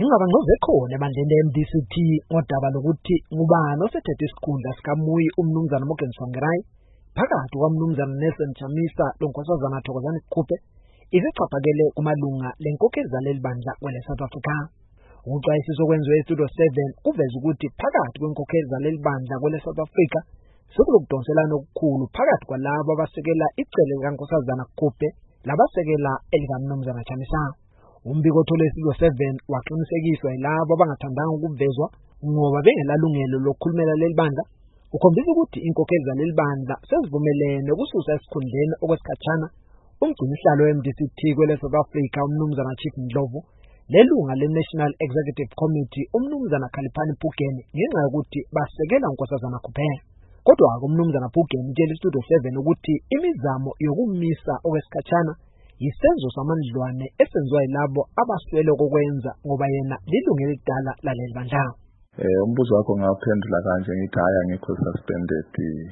Ingabangcoze khona ebandleni MDC-T ngodaba lokuthi ngubani osethethe isikhundla sikaMuyi umnumzana Morgan Tsvangirai phakathi kwaMnumzana Nelson Chamisa loNkosazana Thokozani Qube izicaphakele kumalunga lenkokheli zaleli bandla kwele South Africa. Ukuxwayisisa okwenziwe eStudio 7 kuveza ukuthi phakathi kwenkokheli zaleli bandla kwele South Africa sekulokudonselana okukhulu phakathi kwalabo abasekela icele likaNkosazana Qube labasekela elikaMnumzana Chamisa. Umbiko othole eStudio 7 waqinisekiswa yilabo abangathandanga ukuvezwa ngoba bengelalungelo lokukhulumela leli bandla. Ukhombisa ukuthi inkokheli zaleli bandla sezivumelene ukususa esikhundleni okwesikhatshana umgcinisihlalo weMDC-T kwele South Africa umnumzana Chief Ndlovu lelunga le-National Executive Committee umnumzana Khaliphani Phugeni ngenxa yokuthi basekela uNkosazana Qube. Kodwa-ke umnumzana Phugeni utshela iStudio 7 ukuthi imizamo yokumisa okwesikhatshana yisenzo samandlwane esenziwa yilabo abaswele kokwenza ngoba yena lilunga elidala laleli bandla. Umbuzo wakho ngaphendula kanje ngithi hayi angikho suspended,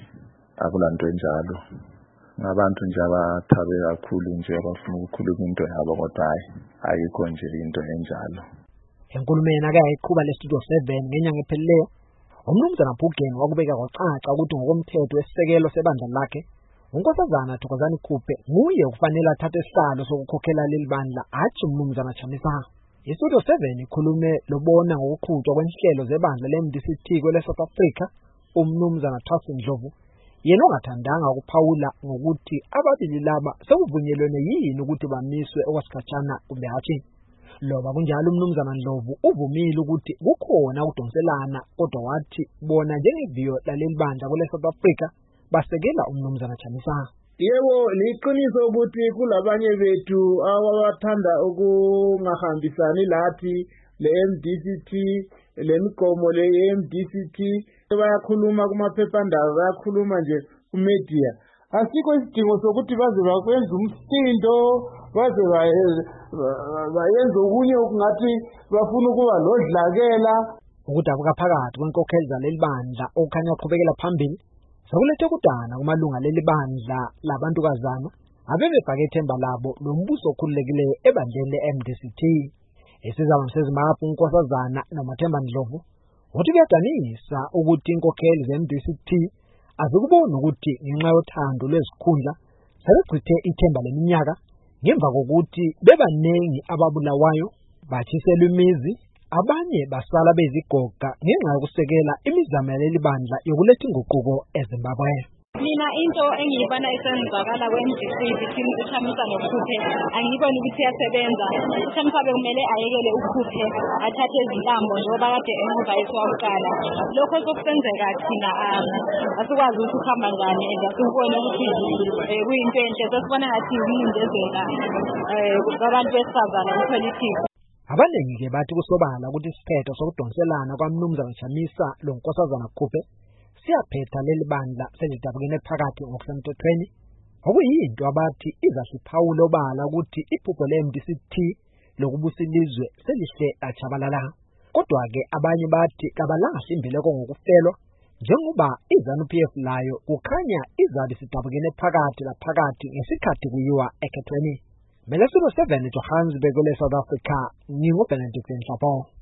akulanto enjalo. Ngabantu nje abathabe kakhulu nje abafuna ukukhuluma into yabo kodwa ayikho nje into enjalo. Enkulumeni ake yayiqhuba leStudio 7 ngenyanga ephelileyo, umnumzana Phugeni wakubeka kwacaca ukuthi ngokomthetho wesisekelo sebandla lakhe uNkosazana Thokozani Qube nguye kufanele athathe isihlalo sokukhokhela leli bandla athi umnumzana Chamisa. iStudio 7 ikhulume lobona ngokuqhutshwa kwenhlelo zebandla leMDC-T kwele South Africa umnumzana Thasi Ndlovu yena ongathandanga ukuphawula ngokuthi ababili laba sekuvunyelwene yini ukuthi bamiswe okwesikhatshana kumbe hatshi. Loba kunjalo umnumzana Ndlovu uvumile ukuthi kukhona ukudonselana kodwa wathi bona njengeviyo laleli bandla kwele South Africa basekela umnumzana Chamisa. Yebo, liqiniso ukuthi kulabanye bethu abathanda ukungahambisani lathi le-MDC-T lemigomo le-MDC-T bayakhuluma kumaphephandaba, bayakhuluma nje kumedia. Asikho isidingo sokuthi baze bakwenza umsindo, baze bayenze okunye okungathi bafuna ukuba lodlakela. Ukudabuka phakathi kwenkokheli zaleli bandla okukhanya uqhubekela phambili sekulethe kudana kumalunga leli bandla labantukazana abebefake ithemba labo lombuso okhululekileyo ebandleni le-MDC-T. Isizaba seZimbabwe uNkosazana noMathemba Ndlovu uthi kuyadanisa ukuthi inkokheli ze-MDC-T azikuboni ukuthi ngenxa yothando lwezikhundla sebechithe ithemba leminyaka ngemva kokuthi bebaningi ababulawayo batshiselwa imizi, abanye basala bezigoga ngenxa yokusekela imizamo yaleli bandla yokuletha inguquko eZimbabwe. Mina into engiyibona isenzakala kwe-MDC between uChamisa noQube angiyiboni ukuthi iyasebenza. uChamisa bekumele ayekele uQube athathe izintambo njengoba kade enguvayisi wakuqala. Lokho sokusenzeka thina asikwazi ukuthi ukuhamba njani and asibone ukuthi kuyinto enhle. Sesibona ngathi yimindezeka kwabantu besifazane kwipolitiki. Abaningi-ke bathi kusobala ukuthi isiphetho sokudonselana kwaMnumzana Chamisa loNkosazana Qube siyaphetha leli bandla selidabukene phakathi ngokusemthethweni, okuyinto abathi izasiphawula obala ukuthi iphupho le-MDC-T lokubusa ilizwe selihle latshabalala. Kodwa-ke abanye bathi kabalahli imbeleko ngokufelwa njengoba iZANU-PF layo kukhanya izabe sidabukene phakathi laphakathi ngesikhathi kuyiwa ekhethweni. Mele Studio 7 Johannesburg kwele South Africa, nginguBenedict Nhlapo.